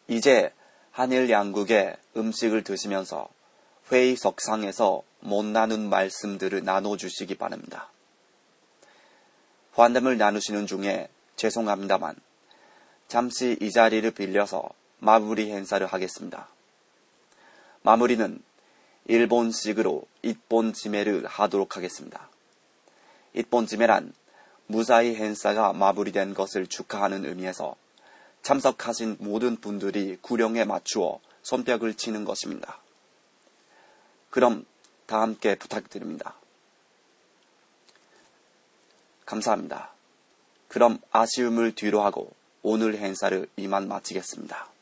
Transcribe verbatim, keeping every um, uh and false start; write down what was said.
이제 한일 양국의 음식을 드시면서 회의석상에서 못 나눈 말씀들을 나눠주시기 바랍니다. 환담을 나누시는 중에 죄송합니다만 잠시 이 자리를 빌려서 마무리 행사를 하겠습니다. 마무리는 일본식으로 입본지매를 하도록 하겠습니다. 입본지매란 무사히 행사가 마무리된 것을 축하하는 의미에서 참석하신 모든 분들이 구령에 맞추어 손뼉을 치는 것입니다. 그럼 다 함께 부탁드립니다. 감사합니다. 그럼 아쉬움을 뒤로하고 오늘 행사를 이만 마치겠습니다.